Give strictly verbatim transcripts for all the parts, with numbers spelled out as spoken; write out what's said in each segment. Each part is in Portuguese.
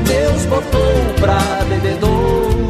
Deus botou pra bebedouro.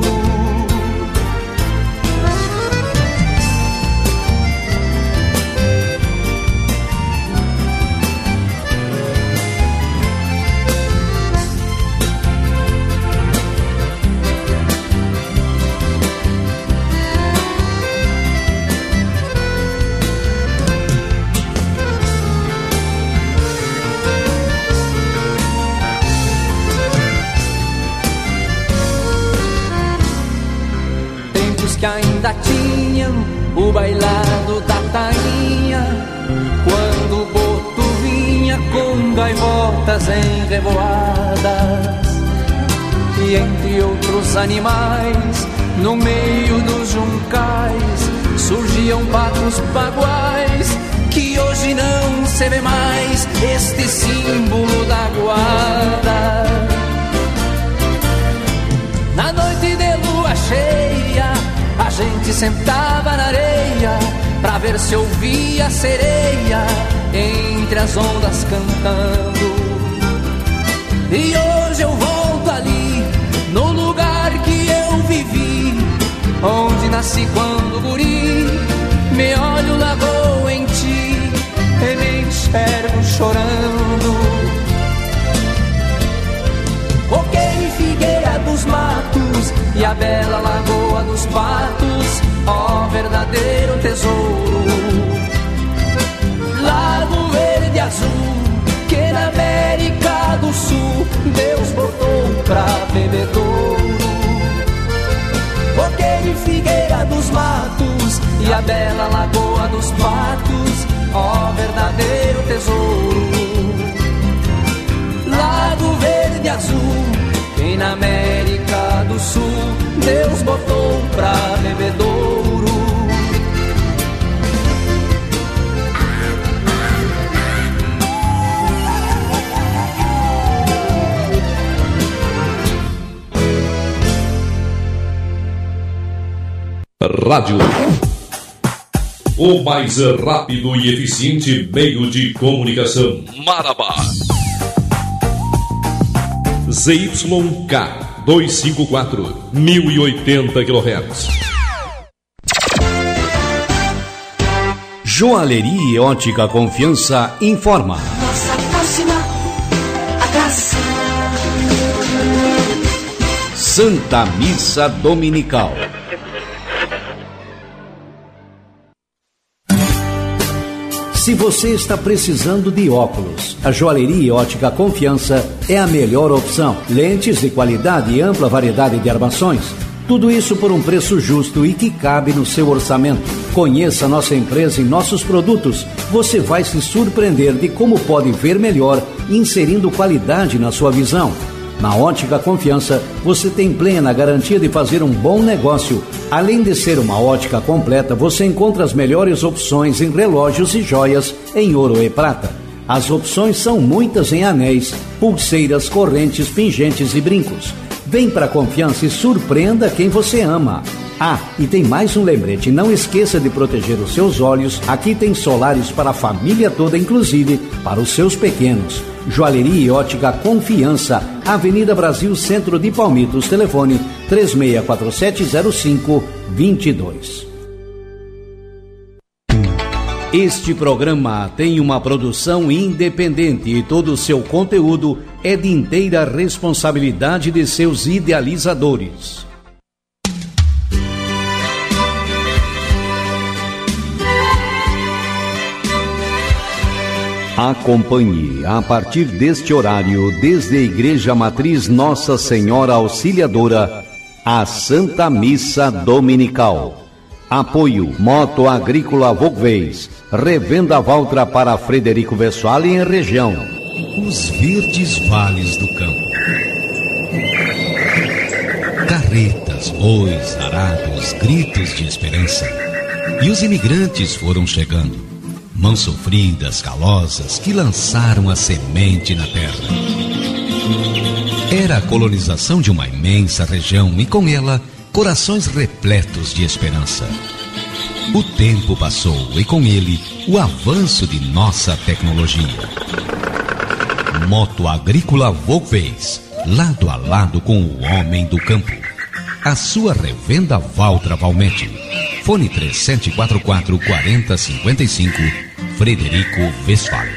Que ainda tinham o bailado da tainha, quando o boto vinha com gaivotas em revoadas, e entre outros animais, no meio dos juncais, surgiam patos baguais, que hoje não se vê mais, este símbolo da guarda. Na noite de lua cheia, a gente sentava na areia pra ver se ouvia a sereia entre as ondas cantando. E hoje eu volto ali, no lugar que eu vivi, onde nasci quando guri. Me olho na lagoa em ti e me enxergo chorando. Coqueiro e figueira dos matos e a bela lagoa dos patos, ó verdadeiro tesouro. Lago verde azul que na América do Sul Deus botou pra bebedouro. Coqueiro e figueira dos matos e a bela lagoa dos patos, ó verdadeiro tesouro. Lago verde azul que na América do Sul Deus botou pra bebedouro. Rádio, o mais rápido e eficiente meio de comunicação. Marabá. Z Y K duzentos e cinquenta e quatro, mil e oitenta quilohertz. Joalheria e Ótica Confiança informa. Nossa próxima atração. Santa Missa Dominical. Se você está precisando de óculos, a Joalheria e Ótica Confiança é a melhor opção. Lentes de qualidade e ampla variedade de armações. Tudo isso por um preço justo e que cabe no seu orçamento. Conheça nossa empresa e nossos produtos. Você vai se surpreender de como pode ver melhor, inserindo qualidade na sua visão. Na Ótica Confiança, você tem plena garantia de fazer um bom negócio. Além de ser uma ótica completa, você encontra as melhores opções em relógios e joias em ouro e prata. As opções são muitas em anéis, pulseiras, correntes, pingentes e brincos. Vem para a Confiança e surpreenda quem você ama. Ah, e tem mais um lembrete, não esqueça de proteger os seus olhos. Aqui tem solares para a família toda, inclusive para os seus pequenos. Joalheria e Ótica Confiança, Avenida Brasil, Centro de Palmitos, telefone três seis quatro sete zero cinco dois dois. Este programa tem uma produção independente e todo o seu conteúdo é de inteira responsabilidade de seus idealizadores. Acompanhe, a partir deste horário, desde a Igreja Matriz Nossa Senhora Auxiliadora, a Santa Missa Dominical. Apoio Moto Agrícola Volkswagen, revenda Valtra para Frederico Westphalen em região. Os verdes vales do campo. Carretas, bois, arados, gritos de esperança. E os imigrantes foram chegando. Mãos sofridas, calosas, que lançaram a semente na terra. Era a colonização de uma imensa região e com ela, corações repletos de esperança. O tempo passou e com ele, o avanço de nossa tecnologia. Moto Agrícola Volkswagen, lado a lado com o homem do campo. A sua revenda Valtra Valmete. Fone três sete quatro quatro, quatro zero cinco cinco, Frederico Westphal.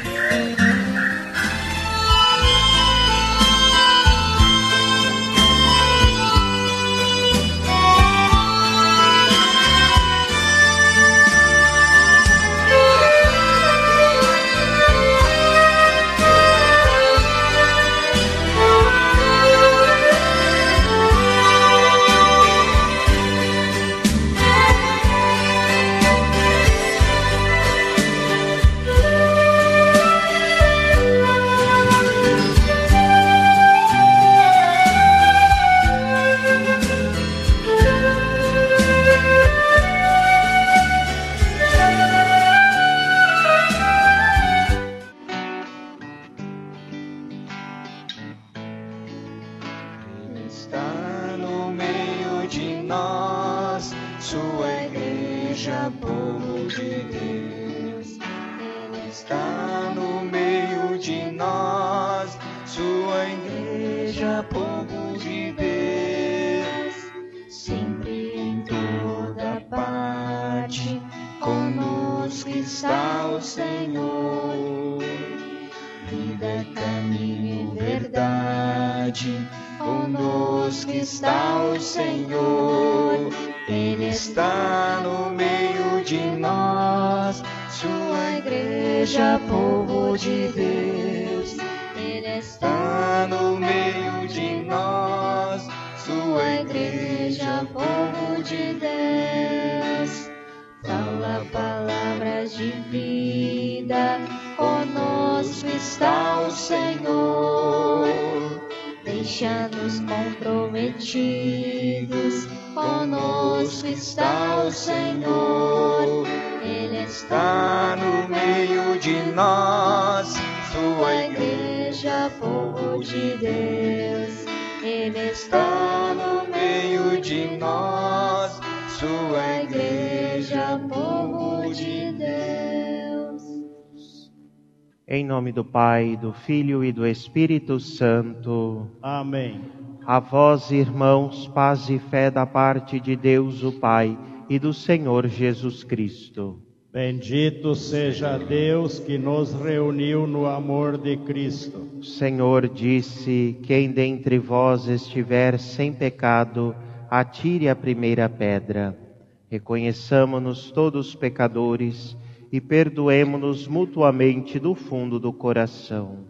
Em nome do Pai, do Filho e do Espírito Santo. Amém. A vós, irmãos, paz e fé da parte de Deus o Pai e do Senhor Jesus Cristo. Bendito seja Deus que nos reuniu no amor de Cristo. O Senhor disse: quem dentre vós estiver sem pecado, atire a primeira pedra. Reconheçamo-nos todos pecadores e perdoemo-nos mutuamente do fundo do coração.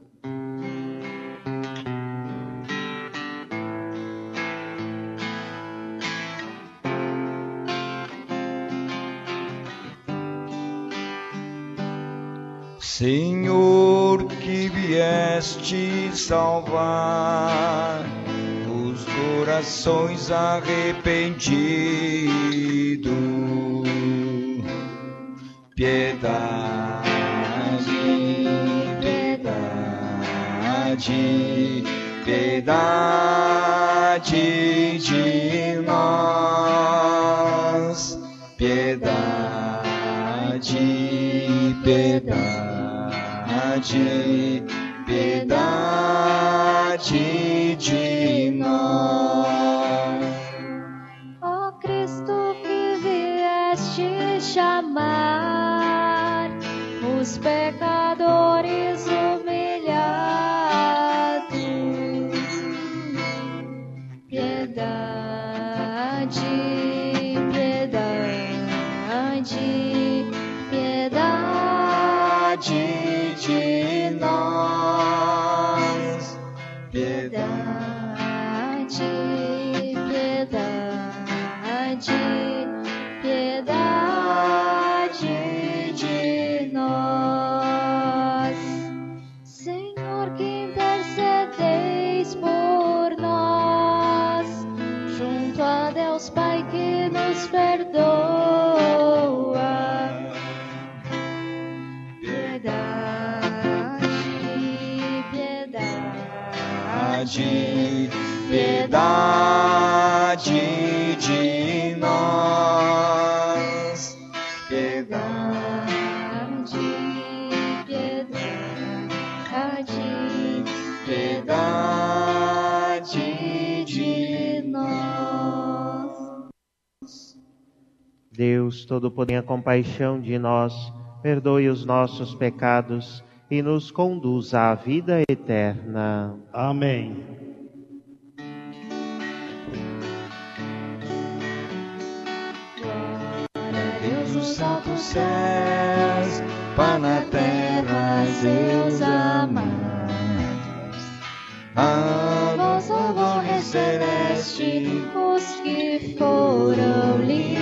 Senhor, que vieste salvar os corações arrependidos, piedade, piedade, piedade de nós, piedade, piedade, piedade de nós. Ó Cristo, que vieste chamar os pecadores humilhados, piedade, piedade, piedade de nós, piedade, piedade, piedade de nós. Deus Todo-Poderoso, tenha compaixão de nós, perdoe os nossos pecados e nos conduza à vida eterna. Amém. Glória a Deus nos santos céus, paz na terra, seus amados. A vossa voz celeste, os que foram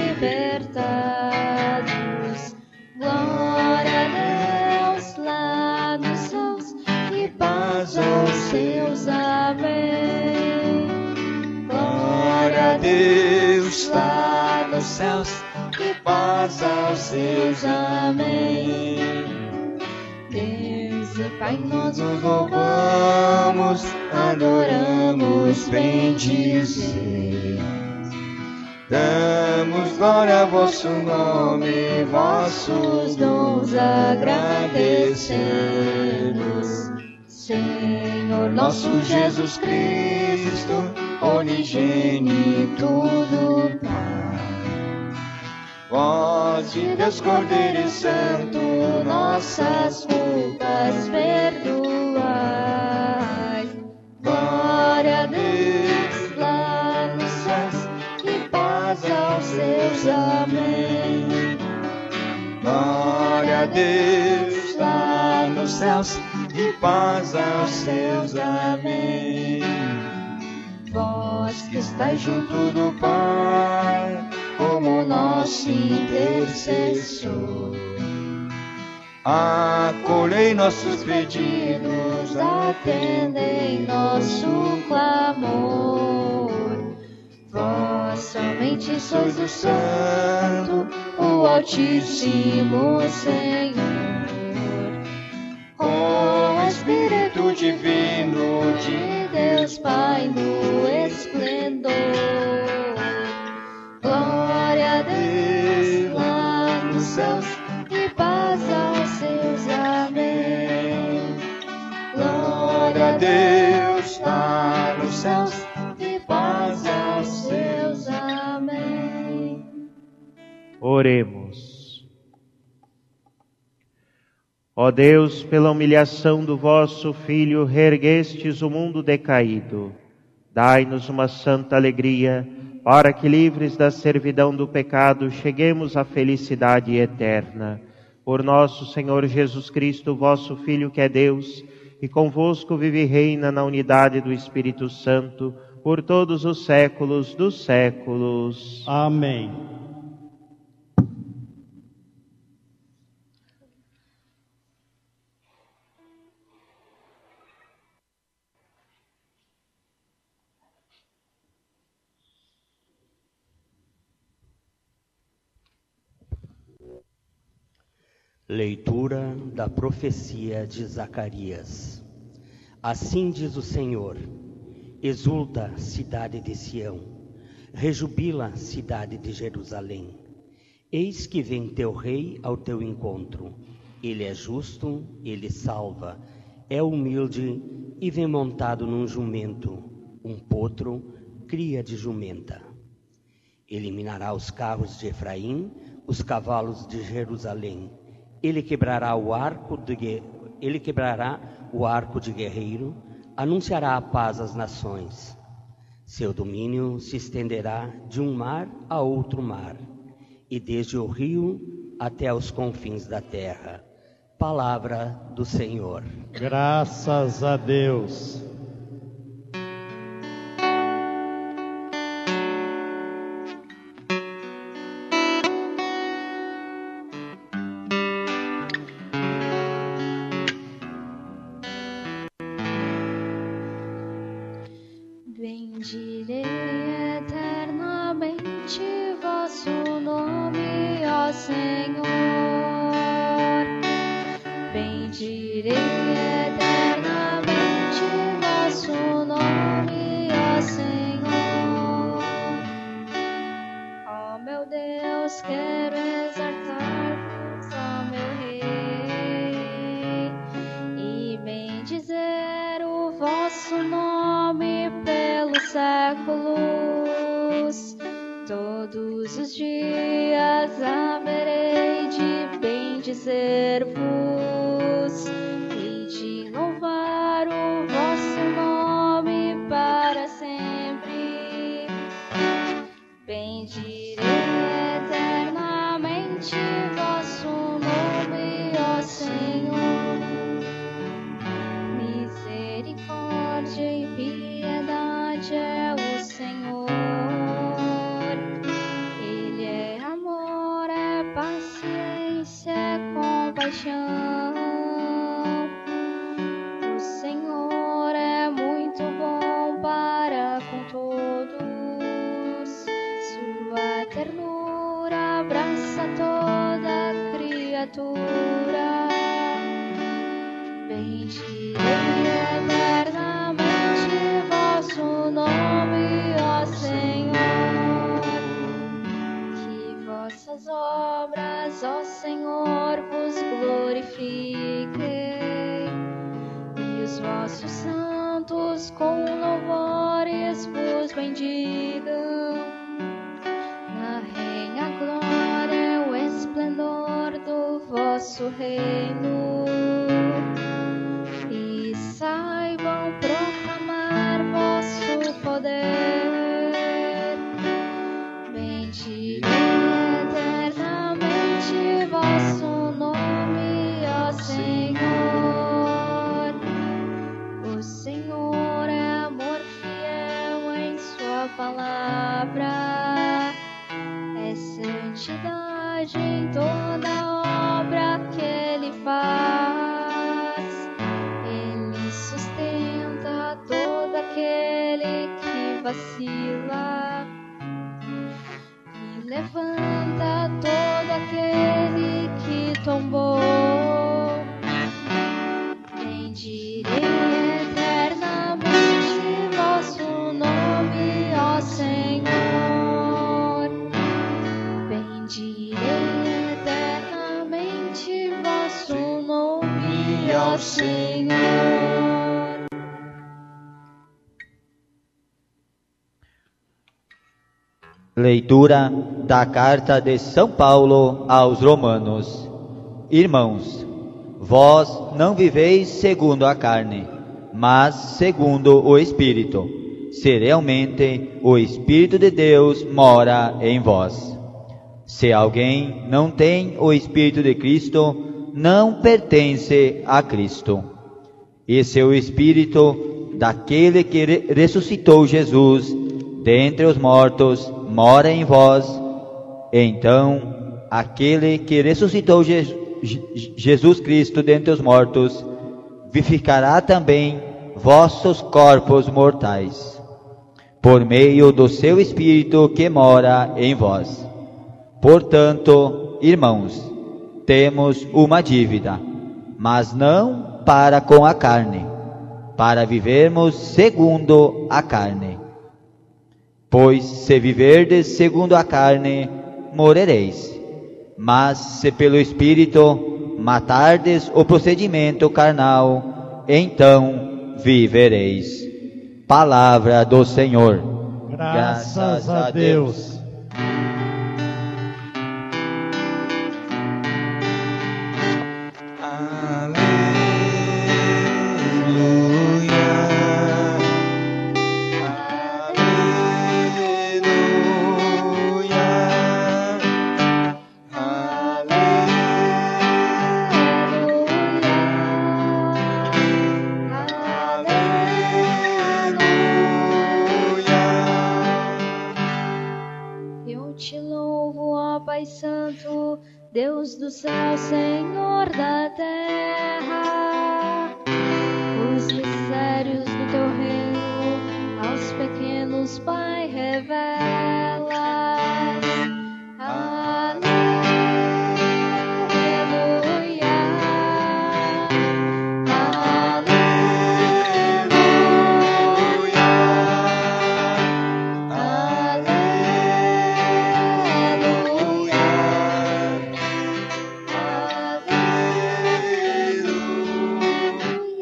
libertados. Glória a Deus lá nos céus e paz aos seus. Amém. glória a Deus lá nos céus, e paz aos seus. Amém. Deus e Pai, nós Nós louvamos, adoramos, bendizemos. Damos glória a vosso nome, vossos dons agradecemos. Senhor nosso Jesus Cristo, unigênito do Pai. Vós de Deus Cordeiro Santo, nossas culpas perdoai. Glória a Deus lá nos céus, e paz aos seus. Amém. Glória a Deus lá nos céus, e paz aos seus. Amém. Vós que estáis junto do Pai, como nosso intercessor, acolhei nossos pedidos, atendei nosso clamor. Vós somente sois o Santo, o Altíssimo Senhor. Com o Espírito Divino de Deus Pai no esplendor. Glória a Deus lá nos céus, e paz aos seus. Amém. Glória a Deus lá nos céus, e paz aos seus. Amém. Oremos. Ó Deus, pela humilhação do vosso Filho, reerguestes o mundo decaído. Dai-nos uma santa alegria, para que, livres da servidão do pecado, cheguemos à felicidade eterna. Por nosso Senhor Jesus Cristo, vosso Filho, que é Deus, e convosco vive e reina na unidade do Espírito Santo, por todos os séculos dos séculos. Amém. Leitura da profecia de Zacarias. Assim diz o Senhor: exulta, cidade de Sião, rejubila, cidade de Jerusalém. Eis que vem teu rei ao teu encontro. Ele é justo, ele salva, é humilde e vem montado num jumento, um potro, cria de jumenta. Eliminará os carros de Efraim, os cavalos de Jerusalém. Ele quebrará o arco de, ele quebrará o arco de guerreiro, anunciará a paz às nações. Seu domínio se estenderá de um mar a outro mar, e desde o rio até os confins da terra. Palavra do Senhor. Graças a Deus. Bendirei eternamente vosso nome, ó Senhor. Bendirei eternamente bendizer-vos, hei de louvar o vosso nome para sempre. Bendirei eternamente vosso nome, ó Senhor. Misericórdia e piedade é o Senhor. Ele é amor, é paciência, é compaixão. O Senhor é muito bom para com todos. Sua ternura abraça toda criatura. Bendirei eternamente vosso nome, ó Senhor. Que vossas obras, ó Senhor, vos glorifiquem, e os vossos santos com louvores vos bendigam. Narrem a glória, o esplendor do vosso reino, e saibam proclamar vosso poder. Bendirei eternamente vosso nome, ó Senhor. O Senhor é amor fiel em sua palavra, é santidade em toda obra que ele faz. Ele sustenta todo aquele que vacila e levanta todo aquele que tombou. Bendirei eternamente vosso nome, ó Senhor. Bendirei eternamente vosso nome, ó Senhor. Leitura da Carta de São Paulo aos Romanos. Irmãos, vós não viveis segundo a carne, mas segundo o Espírito, se realmente o Espírito de Deus mora em vós. Se alguém não tem o Espírito de Cristo, não pertence a Cristo. E se o Espírito daquele que ressuscitou Jesus dentre os mortos mora em vós, então aquele que ressuscitou Je- Je- Jesus Cristo dentre os mortos vivificará também vossos corpos mortais, por meio do seu Espírito que mora em vós. Portanto, irmãos, temos uma dívida, mas não para com a carne, para vivermos segundo a carne. Pois se viverdes segundo a carne, morrereis. Mas se pelo Espírito matardes o procedimento carnal, então vivereis. Palavra do Senhor. Graças a Deus. Deus do céu, Senhor da terra, os mistérios do teu reino aos pequenos, Pai, revelas. Aleluia,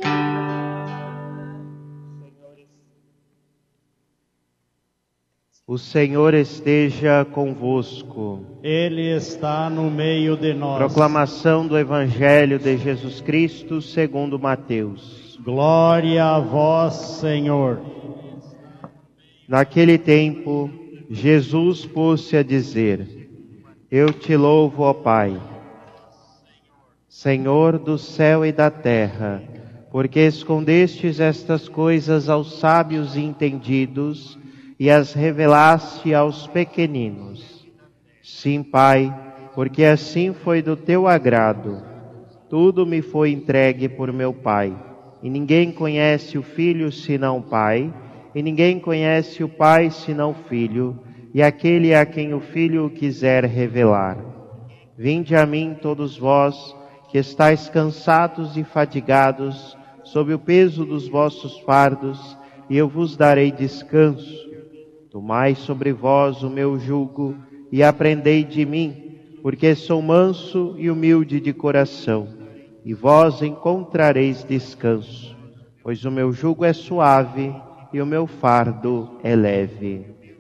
O O Senhor esteja convosco. Ele está no meio de nós. Proclamação do Evangelho de Jesus Cristo segundo Mateus. Glória a vós, Senhor. Naquele tempo, Jesus pôs-se a dizer: Eu te louvo, ó Pai, Senhor do céu e da terra, porque escondestes estas coisas aos sábios e entendidos e as revelaste aos pequeninos. Sim, Pai, porque assim foi do teu agrado. Tudo me foi entregue por meu Pai, e ninguém conhece o Filho senão o Pai, e ninguém conhece o Pai senão o Filho, e aquele a quem o Filho quiser revelar. Vinde a mim todos vós, que estáis cansados e fadigados, sob o peso dos vossos fardos, e eu vos darei descanso. Tomai sobre vós o meu jugo e aprendei de mim, porque sou manso e humilde de coração, e vós encontrareis descanso, pois o meu jugo é suave e o meu fardo é leve.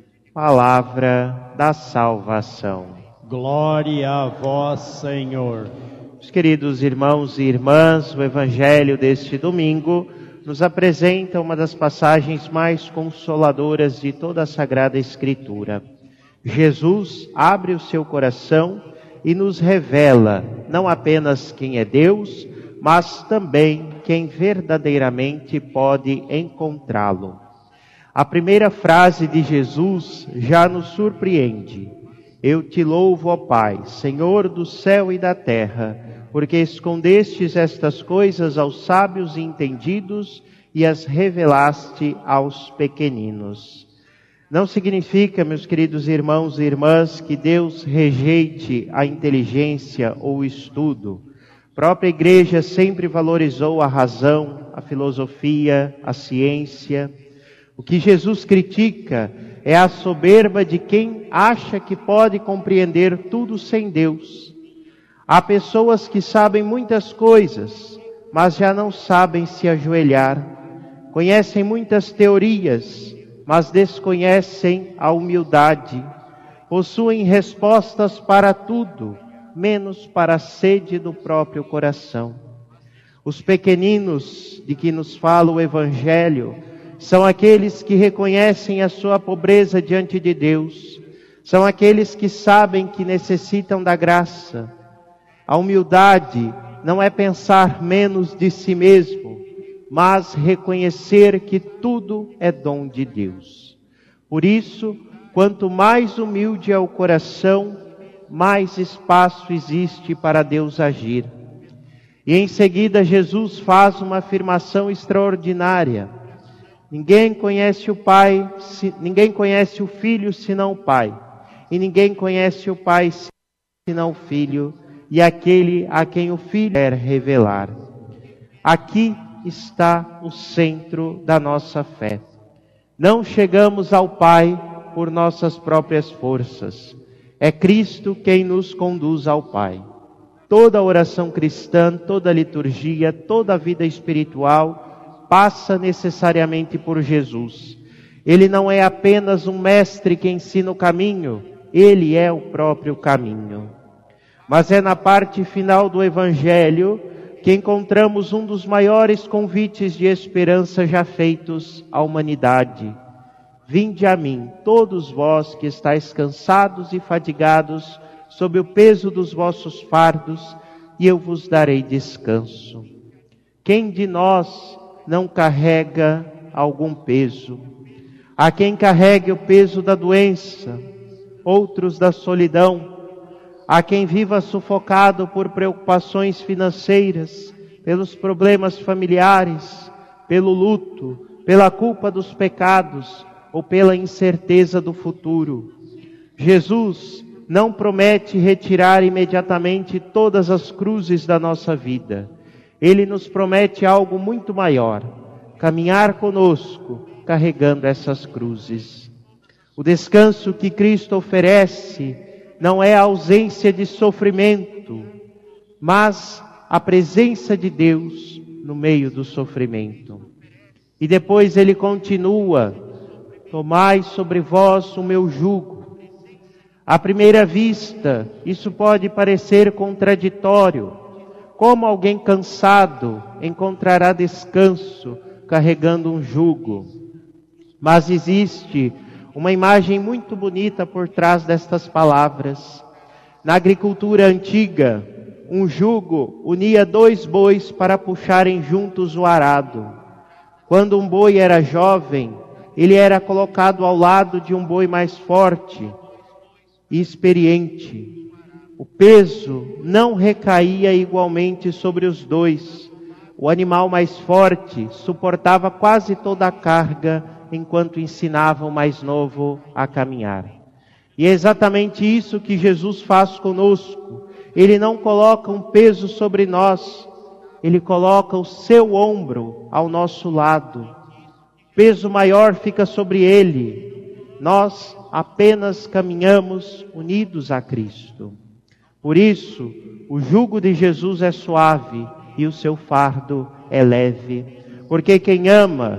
Palavra da salvação. Glória a vós, Senhor. Meus queridos irmãos e irmãs, o Evangelho deste domingo nos apresenta uma das passagens mais consoladoras de toda a Sagrada Escritura. Jesus abre o seu coração e nos revela não apenas quem é Deus, mas também quem verdadeiramente pode encontrá-lo. A primeira frase de Jesus já nos surpreende. Eu te louvo, ó Pai, Senhor do céu e da terra, porque escondestes estas coisas aos sábios e entendidos e as revelaste aos pequeninos. Não significa, meus queridos irmãos e irmãs, que Deus rejeite a inteligência ou o estudo. A própria Igreja sempre valorizou a razão, a filosofia, a ciência. O que Jesus critica é a soberba de quem acha que pode compreender tudo sem Deus. Há pessoas que sabem muitas coisas, mas já não sabem se ajoelhar. Conhecem muitas teorias, mas desconhecem a humildade. Possuem respostas para tudo, menos para a sede do próprio coração. Os pequeninos de que nos fala o Evangelho são aqueles que reconhecem a sua pobreza diante de Deus. São aqueles que sabem que necessitam da graça. A humildade não é pensar menos de si mesmo, mas reconhecer que tudo é dom de Deus. Por isso, quanto mais humilde é o coração, mais espaço existe para Deus agir. E em seguida Jesus faz uma afirmação extraordinária. Ninguém conhece o Pai, ninguém conhece o Filho senão o Pai, e ninguém conhece o Pai senão o Filho, e aquele a quem o Filho quer revelar. Aqui está o centro da nossa fé. Não chegamos ao Pai por nossas próprias forças. É Cristo quem nos conduz ao Pai. Toda oração cristã, toda liturgia, toda a vida espiritual passa necessariamente por Jesus. Ele não é apenas um mestre que ensina o caminho, Ele é o próprio caminho. Mas é na parte final do Evangelho que encontramos um dos maiores convites de esperança já feitos à humanidade. Vinde a mim, todos vós que estáis cansados e fadigados, sob o peso dos vossos fardos, e eu vos darei descanso. Quem de nós não carrega algum peso? Há quem carregue o peso da doença, outros da solidão. Há quem viva sufocado por preocupações financeiras, pelos problemas familiares, pelo luto, pela culpa dos pecados ou pela incerteza do futuro. Jesus não promete retirar imediatamente todas as cruzes da nossa vida. Ele nos promete algo muito maior: caminhar conosco, carregando essas cruzes. O descanso que Cristo oferece não é a ausência de sofrimento, mas a presença de Deus no meio do sofrimento. E depois ele continua: tomai sobre vós o meu jugo. À primeira vista, isso pode parecer contraditório. Como alguém cansado encontrará descanso carregando um jugo? Mas existe uma imagem muito bonita por trás destas palavras. Na agricultura antiga, um jugo unia dois bois para puxarem juntos o arado. Quando um boi era jovem, ele era colocado ao lado de um boi mais forte e experiente. O peso não recaía igualmente sobre os dois. O animal mais forte suportava quase toda a carga, enquanto ensinava o mais novo a caminhar. E é exatamente isso que Jesus faz conosco. Ele não coloca um peso sobre nós, Ele coloca o seu ombro ao nosso lado. Peso maior fica sobre Ele. Nós apenas caminhamos unidos a Cristo. Por isso, o jugo de Jesus é suave e o seu fardo é leve. Porque quem ama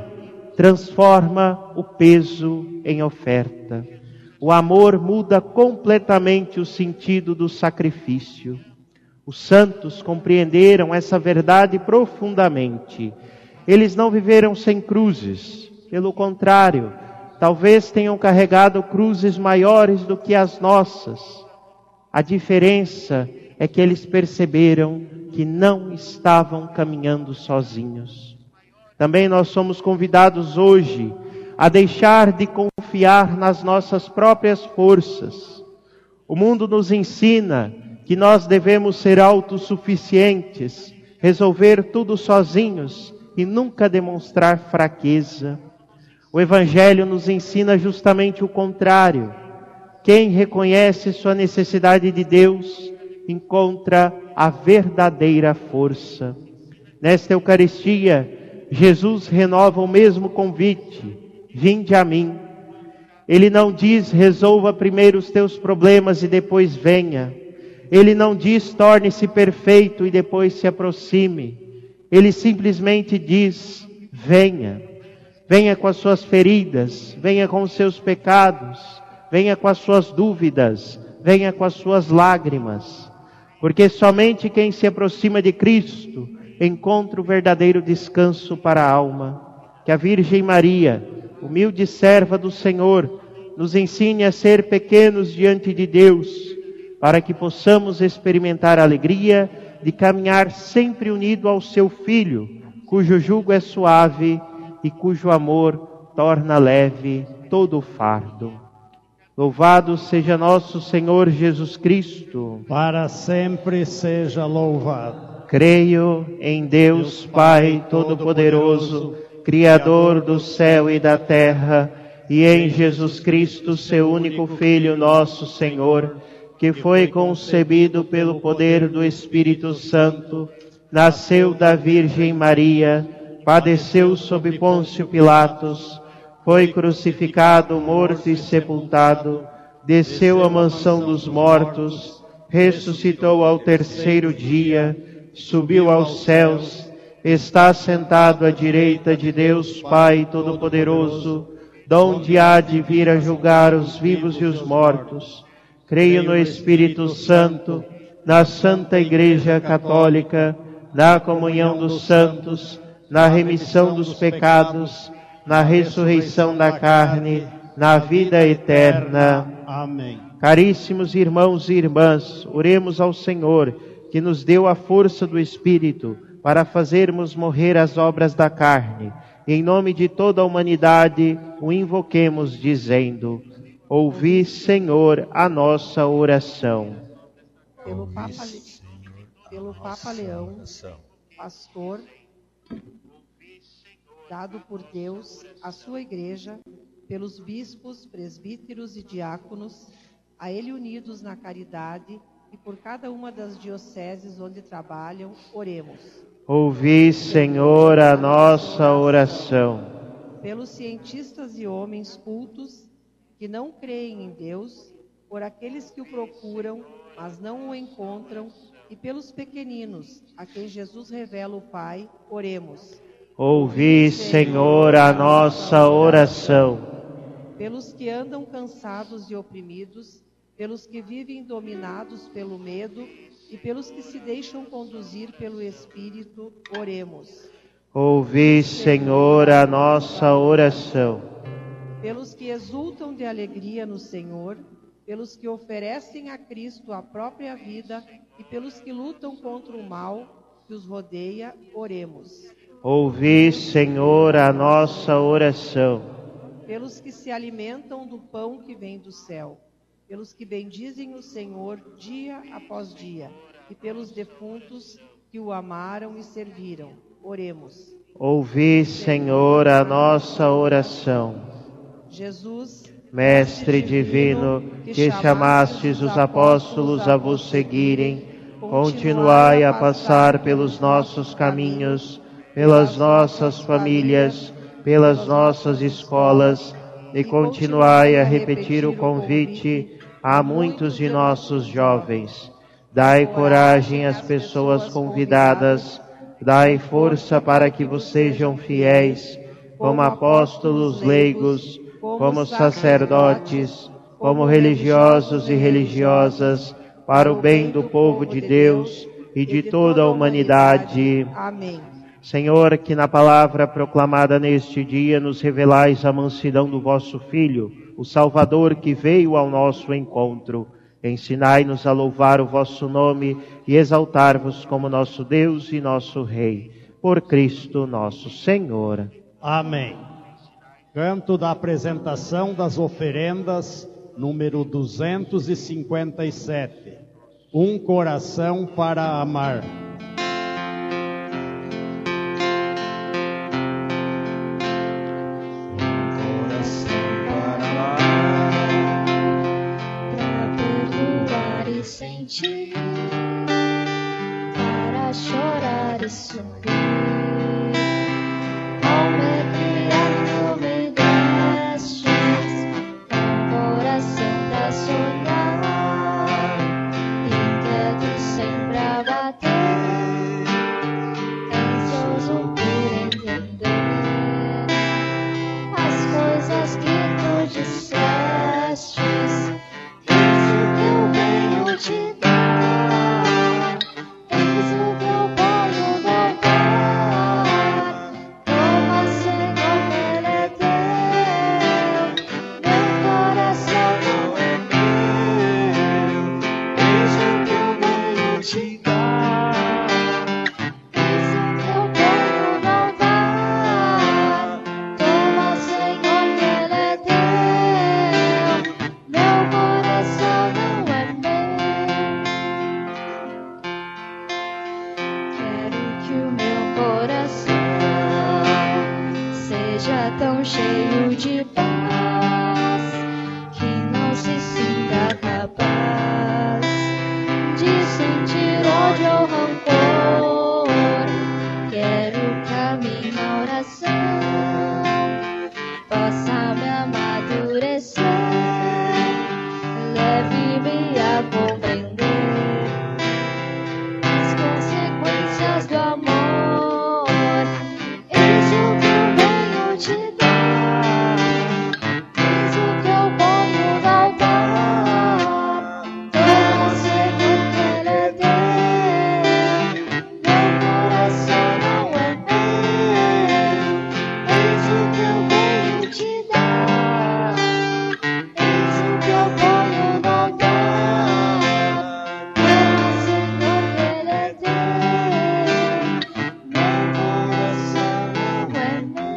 transforma o peso em oferta. O amor muda completamente o sentido do sacrifício. Os santos compreenderam essa verdade profundamente. Eles não viveram sem cruzes. Pelo contrário, talvez tenham carregado cruzes maiores do que as nossas. A diferença é que eles perceberam que não estavam caminhando sozinhos. Também nós somos convidados hoje a deixar de confiar nas nossas próprias forças. O mundo nos ensina que nós devemos ser autossuficientes, resolver tudo sozinhos e nunca demonstrar fraqueza. O Evangelho nos ensina justamente o contrário. Quem reconhece sua necessidade de Deus, encontra a verdadeira força. Nesta Eucaristia, Jesus renova o mesmo convite: vinde a mim. Ele não diz, resolva primeiro os teus problemas e depois venha. Ele não diz, torne-se perfeito e depois se aproxime. Ele simplesmente diz, venha. Venha com as suas feridas, venha com os seus pecados, venha com as suas dúvidas, venha com as suas lágrimas. Porque somente quem se aproxima de Cristo encontra o verdadeiro descanso para a alma. Que a Virgem Maria, humilde serva do Senhor, nos ensine a ser pequenos diante de Deus, para que possamos experimentar a alegria de caminhar sempre unido ao seu Filho, cujo jugo é suave e cujo amor torna leve todo o fardo. Louvado seja nosso Senhor Jesus Cristo. Para sempre seja louvado. Creio em Deus Pai Todo-Poderoso, Criador do céu e da terra, e em Jesus Cristo, seu único Filho, nosso Senhor, que foi concebido pelo poder do Espírito Santo, nasceu da Virgem Maria, padeceu sob Pôncio Pilatos, foi crucificado, morto e sepultado, desceu à mansão dos mortos, ressuscitou ao terceiro dia, subiu aos céus, está sentado à direita de Deus Pai Todo-Poderoso, donde há de vir a julgar os vivos e os mortos. Creio no Espírito Santo, na Santa Igreja Católica, na comunhão dos santos, na remissão dos pecados, na ressurreição da carne, na vida eterna. Amém. Caríssimos irmãos e irmãs, oremos ao Senhor, que nos deu a força do Espírito para fazermos morrer as obras da carne. E em nome de toda a humanidade, o invoquemos dizendo: ouvi, Senhor, a nossa oração. Pelo Papa, pelo Papa Leão, pastor, dado por Deus à sua igreja, pelos bispos, presbíteros e diáconos, a ele unidos na caridade, e por cada uma das dioceses onde trabalham, oremos. Ouvi, Senhor, a nossa oração. Pelos cientistas e homens cultos que não creem em Deus, por aqueles que o procuram, mas não o encontram, e pelos pequeninos, a quem Jesus revela o Pai, oremos. Ouvi, Senhor, a nossa oração. pelos que andam cansados e oprimidos, pelos que vivem dominados pelo medo e pelos que se deixam conduzir pelo Espírito, oremos. Ouvi, Senhor, a nossa oração. Pelos que exultam de alegria no Senhor, pelos que oferecem a Cristo a própria vida e pelos que lutam contra o mal que os rodeia, oremos. Ouvi, Senhor, a nossa oração. Pelos que se alimentam do pão que vem do céu, pelos que bendizem o Senhor dia após dia, e pelos defuntos que o amaram e serviram, oremos. Ouvi, Senhor, a nossa oração. Jesus, Mestre divino, que chamastes os apóstolos a vos seguirem, continuai a passar pelos nossos caminhos, pelas nossas famílias, pelas nossas escolas, e continuai a repetir o convite a muitos de nossos jovens. Dai coragem às pessoas convidadas, dai força para que vos sejam fiéis, como apóstolos leigos, como sacerdotes, como religiosos e religiosas, para o bem do povo de Deus e de toda a humanidade. Amém. Senhor, que na palavra proclamada neste dia nos revelais a mansidão do vosso Filho, o Salvador que veio ao nosso encontro. Ensinai-nos a louvar o vosso nome e exaltar-vos como nosso Deus e nosso Rei. Por Cristo nosso Senhor. Amém. Canto da apresentação das oferendas, número duzentos e cinquenta e sete. Um coração para amar. Sentir, para chorar e sorrir, alegria tu me destes, um coração pra sonhar, inquieto sempre a bater, ansioso por entender as coisas que tu dissestes. Te dar, eis o que eu ponho no altar. Toma, Senhor, que Ele é teu, meu coração não é meu. Eis o que eu venho te dar, eis o que eu ponho no altar. Toma, Senhor, que Ele é teu, meu coração não é meu. Tão cheio de paz que não se sinta capaz de sentir ódio ou rancor. Quero que a minha oração possa me amadurecer, leve-me a compreender as consequências do amor. Eis o que eu venho te dar, eis o que eu ponho no altar. Toma, Senhor, que Ele é teu, meu coração não é meu. Eis o que eu venho te dar, eis o que eu ponho no altar. Toma, Senhor, que Ele é teu, meu coração não é meu.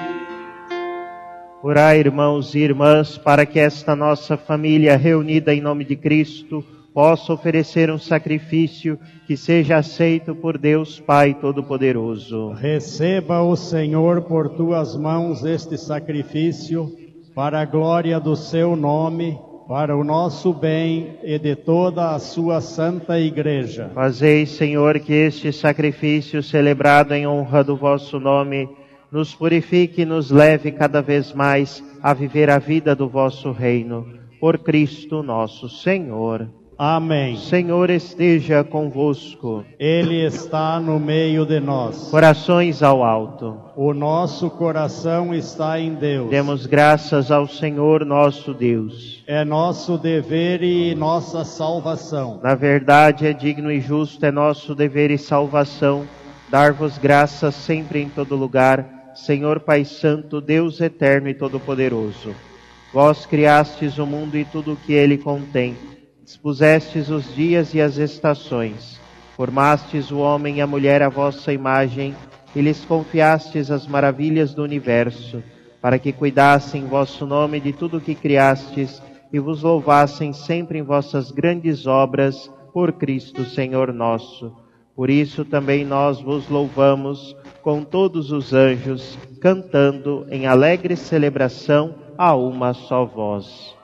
Orai, irmãos e irmãs, para que esta nossa família reunida em nome de Cristo possa oferecer um sacrifício que seja aceito por Deus Pai Todo-Poderoso. Receba o Senhor por tuas mãos este sacrifício, para a glória do seu nome, para o nosso bem e de toda a sua santa igreja. Fazei, Senhor, que este sacrifício celebrado em honra do vosso nome nos purifique e nos leve cada vez mais a viver a vida do vosso reino. Por Cristo nosso Senhor. Amém. O Senhor esteja convosco. Ele está no meio de nós. Corações ao alto. O nosso coração está em Deus. Demos graças ao Senhor nosso Deus. É nosso dever e nossa salvação. Na verdade, é digno e justo, é nosso dever e salvação, dar-vos graças sempre em todo lugar, Senhor Pai Santo, Deus eterno e todo-poderoso. Vós criastes o mundo e tudo o que ele contém, dispusestes os dias e as estações, formastes o homem e a mulher à vossa imagem, e lhes confiastes as maravilhas do universo, para que cuidassem em vosso nome de tudo o que criastes, e vos louvassem sempre em vossas grandes obras, por Cristo Senhor nosso. Por isso também nós vos louvamos com todos os anjos, cantando em alegre celebração a uma só voz.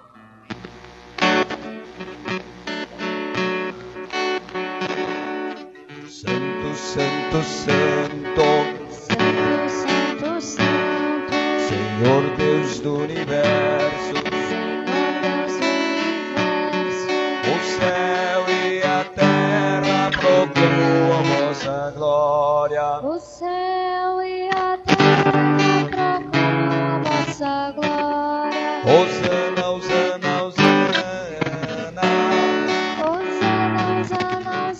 Santo, santo, santo, Santo, santo, santo, Senhor Deus do universo, Senhor Deus do universo. o céu e a terra proclamam a vossa glória. O céu e a terra proclamam a vossa glória. Hosana, hosana, hosana, Hosana, hosana,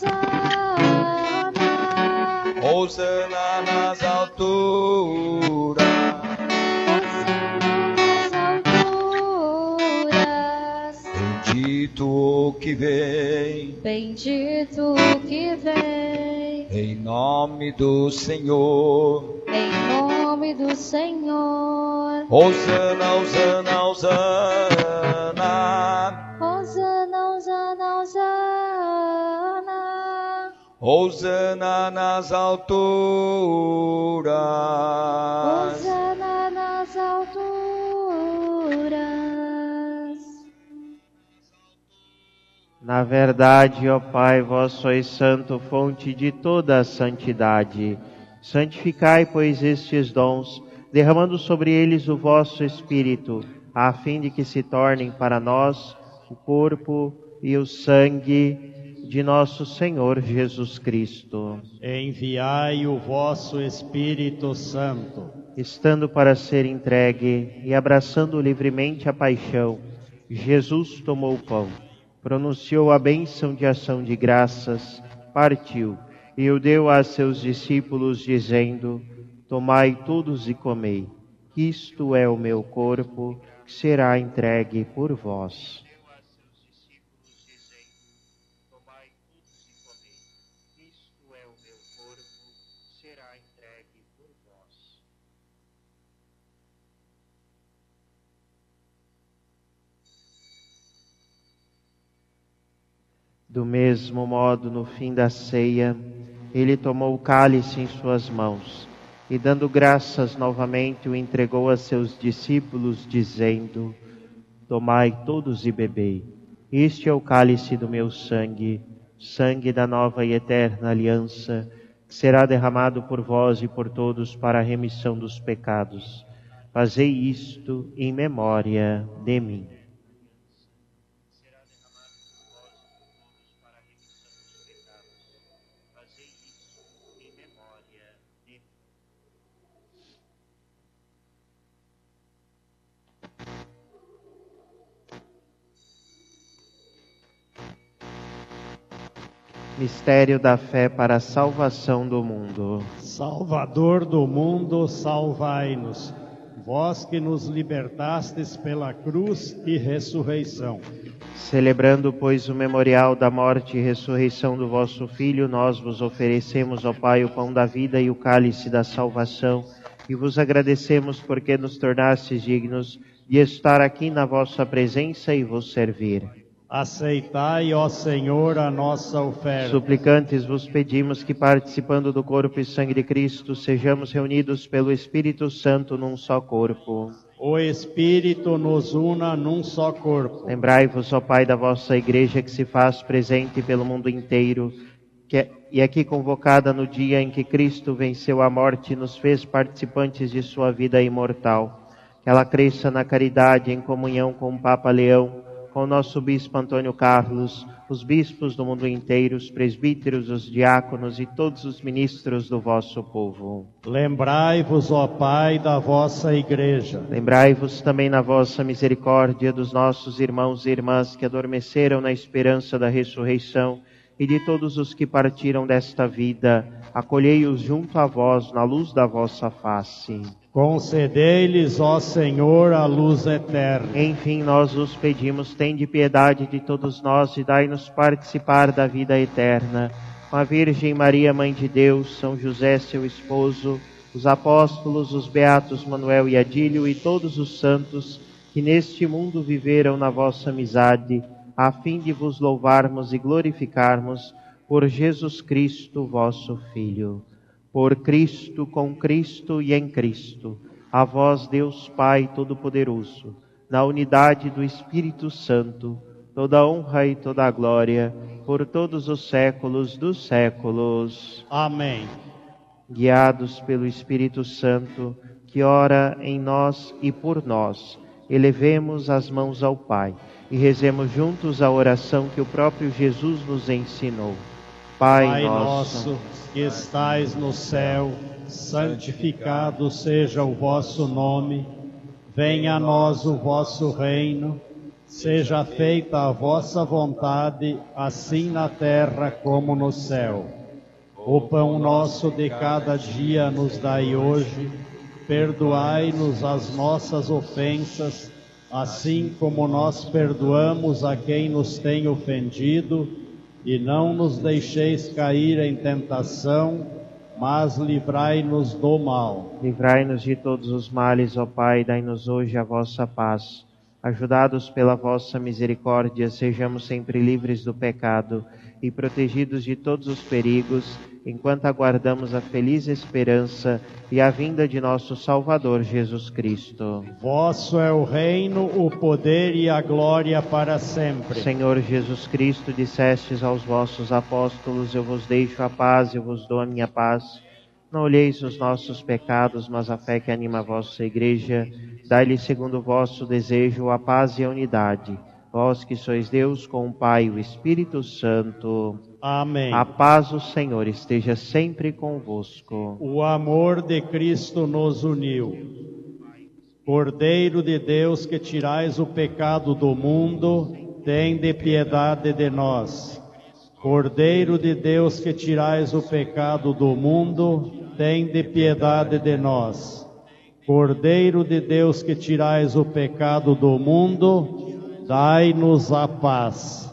hosana. hosana nas alturas. Hosana nas alturas. Bendito o que vem, Bendito o que vem, em nome do Senhor. em nome do Senhor. Hosana, hosana, hosana. Hosana, hosana, hosana. Hosana nas alturas. Hosana nas alturas. Na verdade, ó Pai, vós sois santo, fonte de toda a santidade. Santificai, pois, estes dons, derramando sobre eles o vosso Espírito, a fim de que se tornem para nós o corpo e o sangue de nosso Senhor Jesus Cristo. Enviai o vosso Espírito Santo. Estando para ser entregue e abraçando livremente a paixão, Jesus tomou o pão, pronunciou a bênção de ação de graças, partiu e o deu a seus discípulos, dizendo: tomai todos e comei, isto é o meu corpo, que será entregue por vós. Do mesmo modo, no fim da ceia, ele tomou o cálice em suas mãos e, dando graças novamente, o entregou a seus discípulos, dizendo: tomai todos e bebei. Este é o cálice do meu sangue, sangue da nova e eterna aliança, que será derramado por vós e por todos para a remissão dos pecados. Fazei isto em memória de mim. Mistério da fé para a salvação do mundo. Salvador do mundo, salvai-nos. Vós que nos libertastes pela cruz e ressurreição. Celebrando, pois, o memorial da morte e ressurreição do vosso Filho, nós vos oferecemos, ó Pai, o pão da vida e o cálice da salvação, e vos agradecemos porque nos tornastes dignos de estar aqui na vossa presença e vos servir. Aceitai, ó Senhor, a nossa oferta. Suplicantes vos pedimos que, participando do corpo e sangue de Cristo, sejamos reunidos pelo Espírito Santo num só corpo. O Espírito nos una num só corpo. Lembrai-vos, ó Pai, da vossa Igreja que se faz presente pelo mundo inteiro, que é, e aqui convocada no dia em que Cristo venceu a morte e nos fez participantes de sua vida imortal. Que ela cresça na caridade, em comunhão com o Papa Leão, com o nosso bispo Antônio Carlos, os bispos do mundo inteiro, os presbíteros, os diáconos e todos os ministros do vosso povo. Lembrai-vos, ó Pai, da vossa Igreja. Lembrai-vos também na vossa misericórdia dos nossos irmãos e irmãs que adormeceram na esperança da ressurreição e de todos os que partiram desta vida. Acolhei-os junto a vós na luz da vossa face. Concedei-lhes, ó Senhor, a luz eterna. Enfim, nós os pedimos, tende piedade de todos nós e dai-nos participar da vida eterna. Com a Virgem Maria, Mãe de Deus, São José, seu esposo, os apóstolos, os beatos Manuel e Adílio e todos os santos que neste mundo viveram na vossa amizade, a fim de vos louvarmos e glorificarmos por Jesus Cristo, vosso Filho. Por Cristo, com Cristo e em Cristo, a vós, Deus Pai Todo-Poderoso, na unidade do Espírito Santo, toda honra e toda glória, por todos os séculos dos séculos. Amém. Guiados pelo Espírito Santo, que ora em nós e por nós, elevemos as mãos ao Pai e rezemos juntos a oração que o próprio Jesus nos ensinou. Pai, Pai nosso, nosso que estais no céu, santificado seja o vosso nome. Venha a nós o vosso reino. Seja feita a vossa vontade, assim na terra como no céu. O pão nosso de cada dia nos dai hoje. Perdoai-nos as nossas ofensas, assim como nós perdoamos a quem nos tem ofendido. E não nos deixeis cair em tentação, mas livrai-nos do mal. Livrai-nos de todos os males, ó Pai, dai-nos hoje a vossa paz. Ajudados pela vossa misericórdia, sejamos sempre livres do pecado e protegidos de todos os perigos, enquanto aguardamos a feliz esperança e a vinda de nosso Salvador Jesus Cristo. Vosso é o reino, o poder e a glória para sempre. Senhor Jesus Cristo, dissestes aos vossos apóstolos, eu vos deixo a paz, eu vos dou a minha paz. Não olheis os nossos pecados, mas a fé que anima a vossa Igreja. Dai-lhe, segundo o vosso desejo, a paz e a unidade. Vós que sois Deus, com o Pai e o Espírito Santo. Amém. A paz do Senhor esteja sempre convosco. O amor de Cristo nos uniu. Cordeiro de Deus, que tirais o pecado do mundo, tende piedade de nós. Cordeiro de Deus, que tirais o pecado do mundo, tende piedade de nós. Cordeiro de Deus, que tirais o pecado do mundo, dai-nos a paz.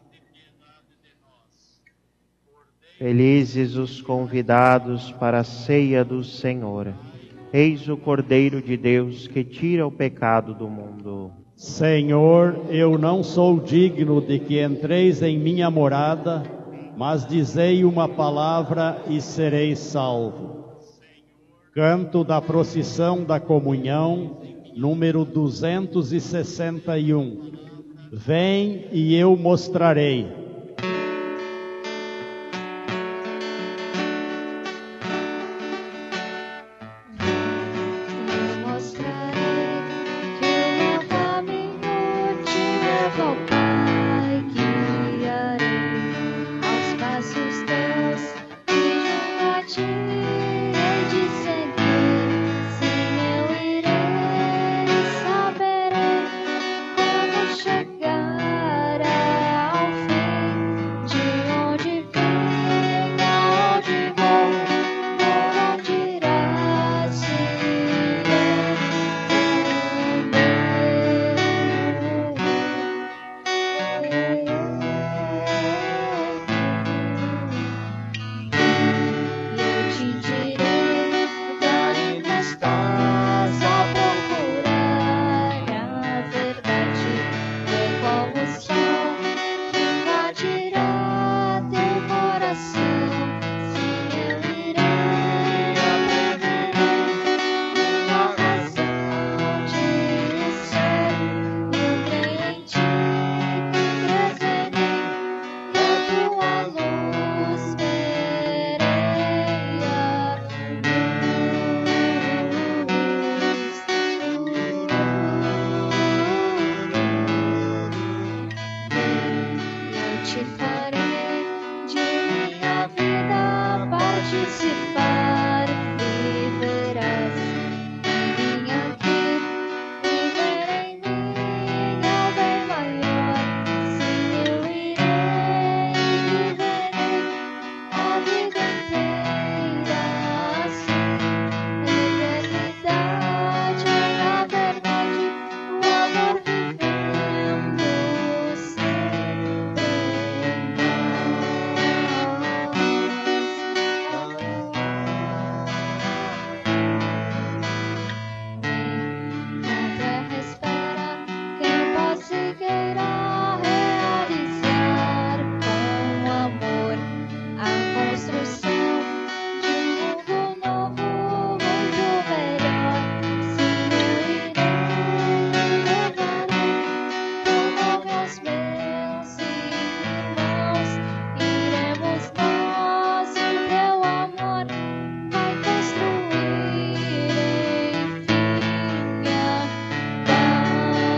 Felizes os convidados para a ceia do Senhor. Eis o Cordeiro de Deus que tira o pecado do mundo. Senhor, eu não sou digno de que entreis em minha morada, mas dizei uma palavra e serei salvo. Canto da procissão da comunhão, número duzentos e sessenta e um. Vem e eu mostrarei. Chegar ao fim. participar, viverás em mim aqui, viver em mim é o bem maior. Sim, eu irei, viverei a vida inteira assim, na eternidade, na verdade, o amor vivendo sempre em na terra espera quem possa e queira realizar com amor a construção de um mundo novo, muito melhor. Sim, eu irei, levarei teu nome aos meus irmãos, iremos nós e teu amor vai construir, enfim, a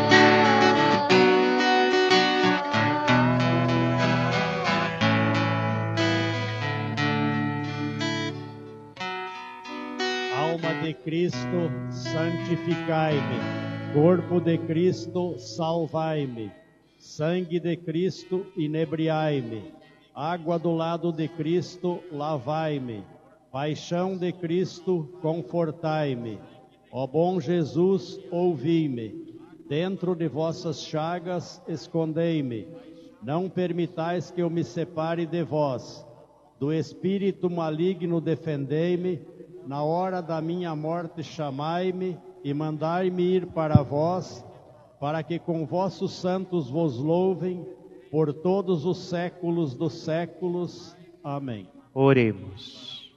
Alma de Cristo, santificai-me. Corpo de Cristo, salvai-me. Sangue de Cristo, inebriai-me. Água do lado de Cristo, lavai-me. Paixão de Cristo, confortai-me. Ó bom Jesus, ouvi-me. Dentro de vossas chagas, escondei-me. Não permitais que eu me separe de vós. Do espírito maligno, defendei-me. Na hora da minha morte, chamai-me e mandai-me ir para vós, para que com vossos santos vos louvem por todos os séculos dos séculos. Amém. Oremos.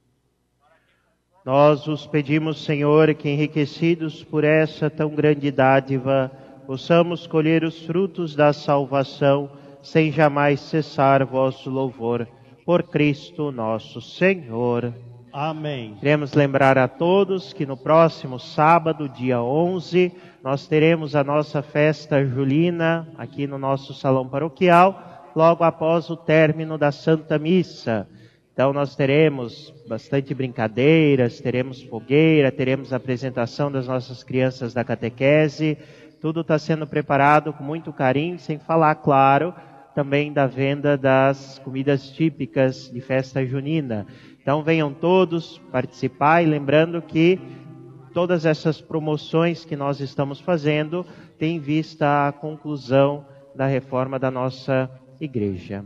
Nós os pedimos, Senhor, que enriquecidos por essa tão grande dádiva, possamos colher os frutos da salvação, sem jamais cessar vosso louvor. Por Cristo nosso Senhor. Amém. Queremos lembrar a todos que no próximo sábado, dia onze, nós teremos a nossa festa julina aqui no nosso salão paroquial, logo após o término da Santa Missa. Então nós teremos bastante brincadeiras, teremos fogueira, teremos a apresentação das nossas crianças da catequese. Tudo está sendo preparado com muito carinho, sem falar, claro, também da venda das comidas típicas de festa junina. Então venham todos participar, e lembrando que todas essas promoções que nós estamos fazendo têm em vista a conclusão da reforma da nossa igreja.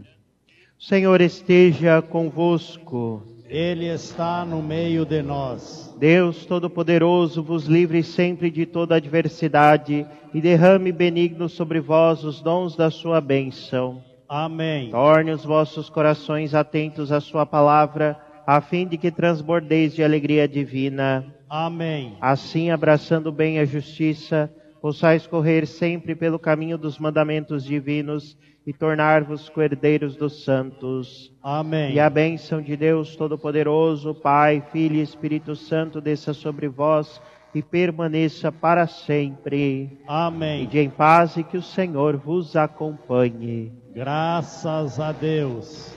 O Senhor esteja convosco. Ele está no meio de nós. Deus Todo-Poderoso vos livre sempre de toda adversidade e derrame benigno sobre vós os dons da sua bênção. Amém. Torne os vossos corações atentos à sua palavra, a fim de que transbordeis de alegria divina. Amém. Assim, abraçando bem a justiça, possais correr sempre pelo caminho dos mandamentos divinos e tornar-vos coerdeiros dos santos. Amém. E a bênção de Deus Todo-Poderoso, Pai, Filho e Espírito Santo, desça sobre vós e permaneça para sempre. Amém. Ide em paz e que o Senhor vos acompanhe. Graças a Deus.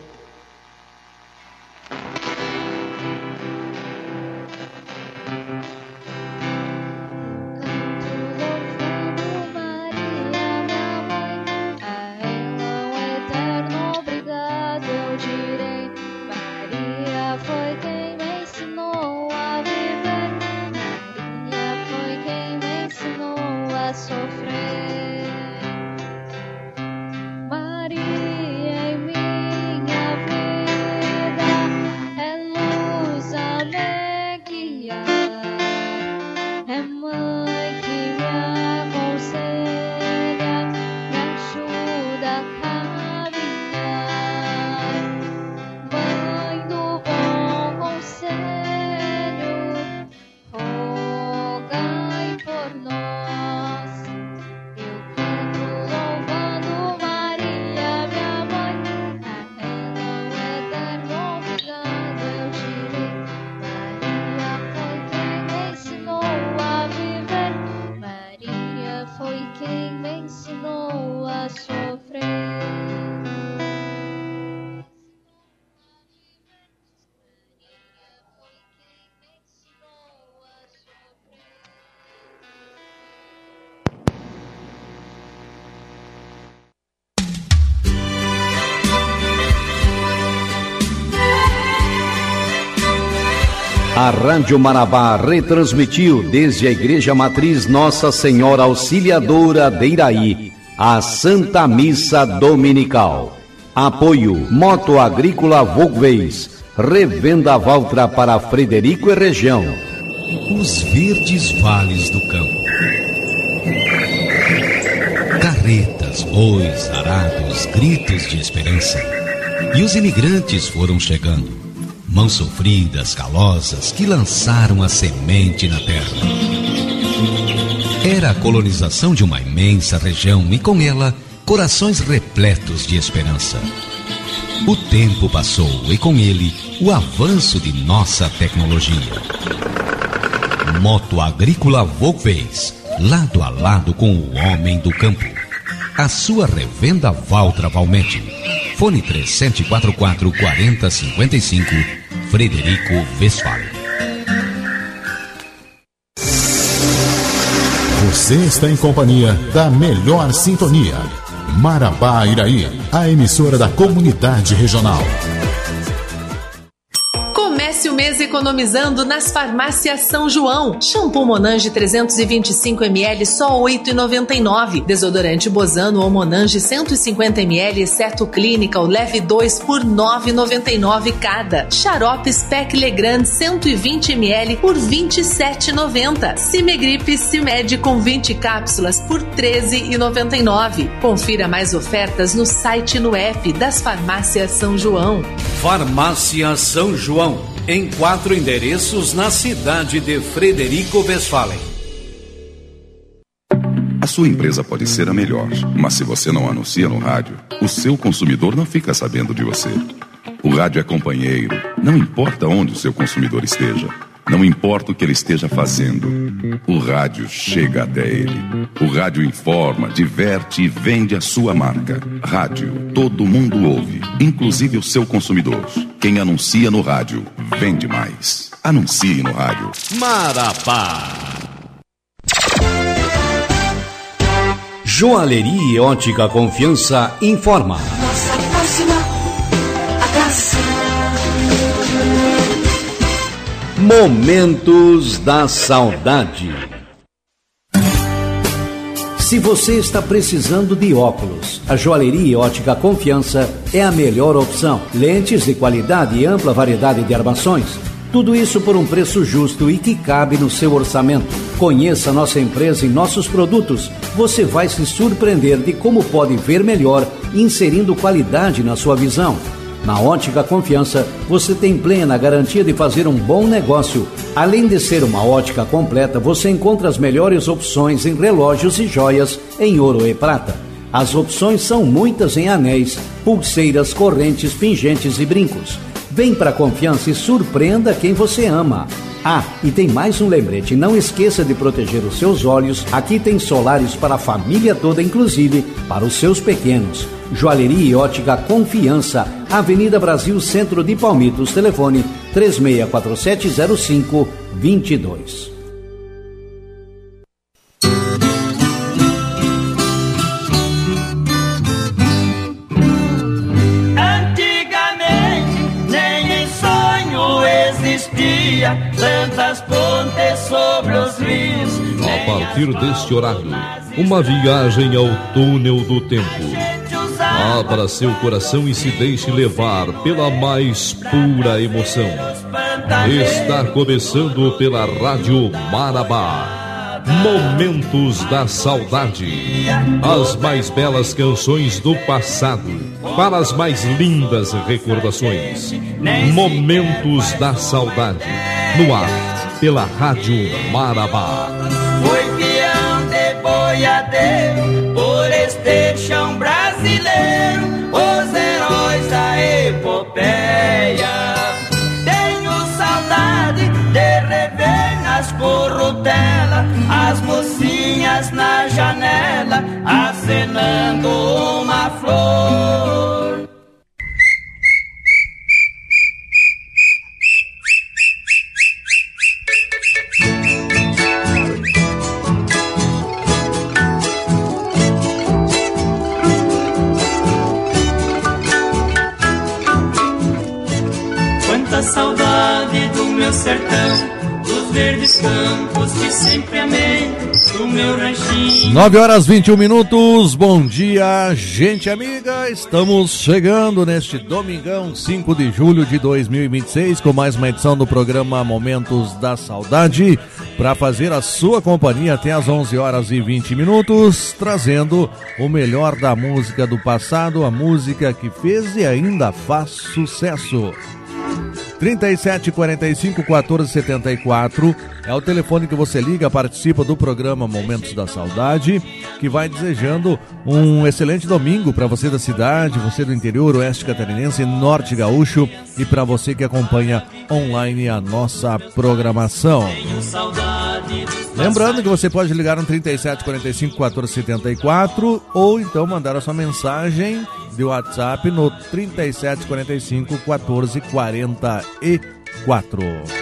Maria em minha A Rádio Marabá retransmitiu desde a Igreja Matriz Nossa Senhora Auxiliadora de Iraí a Santa Missa Dominical. Apoio Moto Agrícola Volkswagen, revenda Valtra para Frederico e região. Os verdes vales do campo. Carretas, bois, arados, gritos de esperança. E os imigrantes foram chegando. Mãos sofridas, calosas, que lançaram a semente na terra. Era a colonização de uma imensa região e com ela, corações repletos de esperança. O tempo passou e com ele, o avanço de nossa tecnologia. Moto Agrícola Volkswagen, lado a lado com o homem do campo. A sua revenda Valtra Valmete. Fone três sete quatro quatro, quatro zero cinco cinco, Frederico Westphalen. Você está em companhia da melhor sintonia. Marabá Iraí, a emissora da comunidade regional. Comece o mês economizando nas farmácias São João. Shampoo Monange trezentos e vinte e cinco mililitros só oito reais e noventa e nove centavos. Desodorante Bozano ou Monange cento e cinquenta mililitros Certo Clinical leve dois por nove reais e noventa e nove centavos cada. Xarope Spec Legrand cento e vinte mililitros por vinte e sete reais e noventa centavos. Cimegripe Cimed com vinte cápsulas por treze reais e noventa e nove centavos. Confira mais ofertas no site e no app das farmácias São João. Farmácia São João, em quatro endereços na cidade de Frederico Westphalen. A sua empresa pode ser a melhor, mas se você não anuncia no rádio, o seu consumidor não fica sabendo de você. O rádio é companheiro, não importa onde o seu consumidor esteja, não importa o que ele esteja fazendo, o rádio chega até ele. O rádio informa, diverte e vende a sua marca. Rádio, todo mundo ouve, inclusive o seu consumidor. Quem anuncia no rádio, vende mais. Anuncie no rádio. Marabá. Joalheria e Ótica Confiança informa. Nossa próxima atração. Momentos da Saudade. Se você está precisando de óculos, a Joalheria e Ótica Confiança é a melhor opção. Lentes de qualidade e ampla variedade de armações. Tudo isso por um preço justo e que cabe no seu orçamento. Conheça nossa empresa e nossos produtos. Você vai se surpreender de como pode ver melhor, inserindo qualidade na sua visão. Na Ótica Confiança, você tem plena garantia de fazer um bom negócio. Além de ser uma ótica completa, você encontra as melhores opções em relógios e joias em ouro e prata. As opções são muitas em anéis, pulseiras, correntes, pingentes e brincos. Vem para a Confiança e surpreenda quem você ama. Ah, e tem mais um lembrete, não esqueça de proteger os seus olhos. Aqui tem solares para a família toda, inclusive para os seus pequenos. Joalheria e Ótica Confiança, Avenida Brasil, Centro de Palmitos, telefone três seis quatro sete zero cinco dois dois. Tantas pontes sobre os rios. A partir deste horário, uma viagem ao túnel do tempo. Abra seu coração e se deixe levar pela mais pura emoção. Está começando pela Rádio Marabá, Momentos da Saudade. As mais belas canções do passado para as mais lindas recordações. Momentos da Saudade, no ar, pela Rádio Marabá. Foi peão de boiadeiro por este chão brasileiro, os heróis da epopeia. Tenho saudade de rever nas corrutelas as mocinhas na janela acenando uma flor. saudade do meu sertão, dos verdes campos que sempre amei, do meu ranchinho. nove horas e vinte e um minutos, bom dia, gente amiga. Estamos chegando neste domingão, cinco de julho de dois mil e vinte e seis, com mais uma edição do programa Momentos da Saudade, para fazer a sua companhia até às onze horas e vinte minutos, trazendo o melhor da música do passado, a música que fez e ainda faz sucesso. trinta e sete, quarenta e cinco, quatorze, setenta e quatro é o telefone que você liga, participa do programa Momentos da Saudade, que vai desejando um excelente domingo para você da cidade, você do interior, oeste catarinense, norte gaúcho, e para você que acompanha online a nossa programação. Lembrando que você pode ligar no trinta e sete, quarenta e cinco, quatorze, setenta e quatro ou então mandar a sua mensagem de WhatsApp no trinta e sete, quarenta e cinco, quatorze, quarenta e quatro.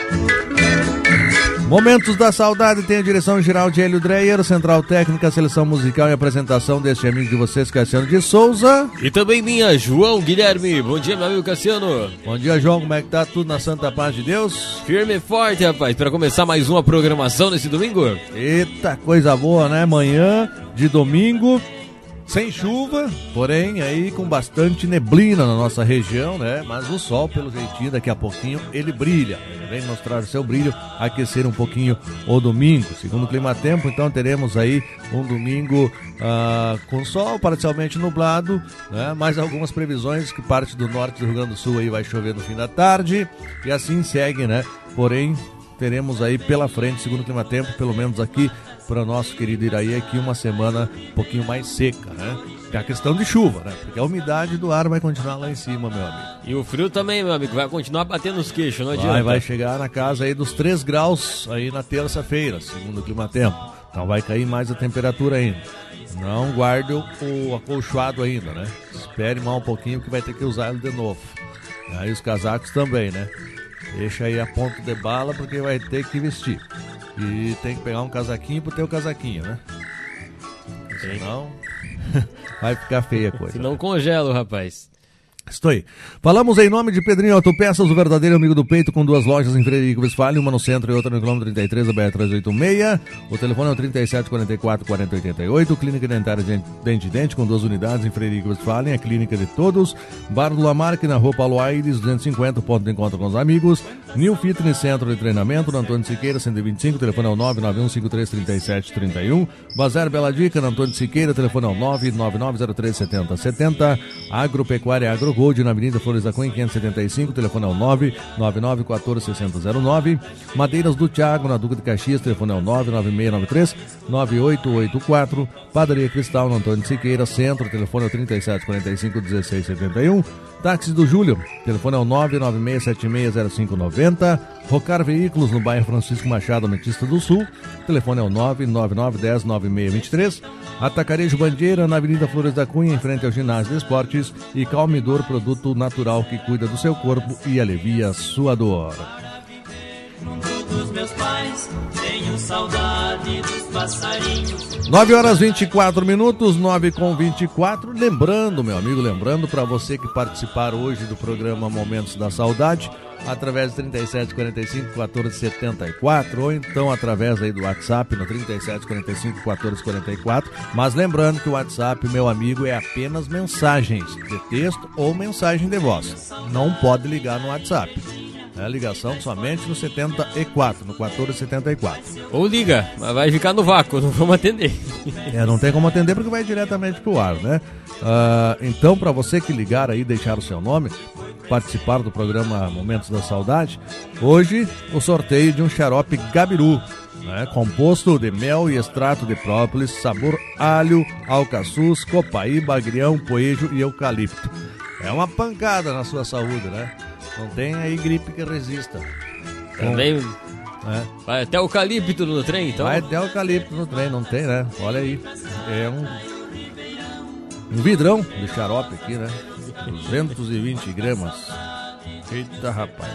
Momentos da Saudade tem a direção geral de Hélio Dreyer, central técnica, seleção musical e apresentação deste amigo de vocês, Cassiano de Souza. E também minha, João Guilherme. Bom dia, meu amigo Cassiano. Bom dia, João. Como é que tá tudo na santa paz de Deus? Firme e forte, rapaz, para começar mais uma programação nesse domingo. Eita, coisa boa, né? Manhã de domingo, sem chuva, porém aí com bastante neblina na nossa região, né? Mas o sol, pelo jeitinho, daqui a pouquinho ele brilha. Ele vem mostrar o seu brilho, aquecer um pouquinho o domingo. Segundo o Climatempo, então teremos aí um domingo ah, com sol parcialmente nublado, né? Mais algumas previsões que parte do norte do Rio Grande do Sul aí vai chover no fim da tarde e assim segue, né? Porém, teremos aí pela frente, segundo o Climatempo, pelo menos aqui para o nosso querido Iraí, aqui uma semana um pouquinho mais seca, né? Tem a questão de chuva, né? Porque a umidade do ar vai continuar lá em cima, meu amigo. E o frio também, meu amigo, vai continuar batendo os queixos, não adianta. Vai, vai chegar na casa aí dos três graus aí na terça-feira, segundo o Climatempo. Então vai cair mais a temperatura ainda. Não guarde o, o acolchoado ainda, né? Espere mais um pouquinho que vai ter que usar ele de novo. Aí os casacos também, né? Deixa aí a ponto de bala porque vai ter que vestir. E tem que pegar um casaquinho pro teu casaquinho, né? Senão vai ficar feia a coisa. Senão congela, rapaz. Estou aí. Falamos em nome de Pedrinho Autopeças, o verdadeiro amigo do peito, com duas lojas em Frederico Westphalen, uma no centro e outra no quilômetro trinta e três, a B R trezentos e oitenta e seis. O telefone é o trinta e sete, quarenta e quatro, quarenta, oitenta e oito. Clínica Dentária Dente Dente, com duas unidades em Frederico Westphalen, a clínica de todos. Bar do Lamarck, na rua Paulo Aires, duzentos e cinquenta, ponto de encontro com os amigos. New Fitness Centro de Treinamento, na Antônio Siqueira, cento e vinte e cinco, telefone é o nove nove um cinco três três sete três um. Bazar Bela Dica, na Antônio Siqueira, telefone é o nove nove nove zero três sete zero sete zero. Agropecuária AgroGold, na Avenida Flores da Cunha, quinhentos e setenta e cinco, telefone é o nove nove nove um quatro seis zero zero nove. Madeiras do Thiago, na Duca de Caxias, telefone é o nove nove seis nove três nove oito oito quatro. Padaria Cristal, na Antônio Siqueira, Centro, telefone é o trinta e sete, quarenta e cinco, dezesseis setenta e um. Táxi do Júlio, telefone é o nove nove seis sete seis zero cinco nove zero. Rocar Veículos, no bairro Francisco Machado, Ametista do Sul, telefone é o nove nove nove um zero nove seis dois três. Atacarejo Bandeira, na Avenida Flores da Cunha, em frente ao Ginásio de Esportes, e Calmidor, produto natural que cuida do seu corpo e alivia a sua dor. Dos meus pais, tenho saudade dos passarinhos. nove horas e vinte e quatro minutos, nove com vinte e quatro. Lembrando, meu amigo, lembrando para você que participar hoje do programa Momentos da Saudade, através de trinta e sete, quarenta e cinco, quatorze, setenta e quatro, ou então através aí do WhatsApp no trinta e sete, quarenta e cinco, quatorze, quarenta e quatro. Mas lembrando que o WhatsApp, meu amigo, é apenas mensagens de texto ou mensagem de voz. Não pode ligar no WhatsApp. É a ligação somente no setenta e quatro, no quatorze setenta e quatro. Ou liga, mas vai ficar no vácuo, não vamos atender. É, não tem como atender porque vai diretamente pro ar, né? Uh, então, para você que ligar aí, deixar o seu nome, participar do programa Momentos da Saudade, hoje o sorteio de um xarope Gabiru, né, composto de mel e extrato de própolis, sabor alho, alcaçuz, copaíba, agrião, poejo e eucalipto. É uma pancada na sua saúde, né? Não tem aí gripe que resista. Também é. Vai até o eucalipto no trem, então? Vai até o eucalipto no trem, não tem, né? Olha aí. É um, um vidrão de xarope aqui, né? duzentos e vinte gramas. Eita, rapaz.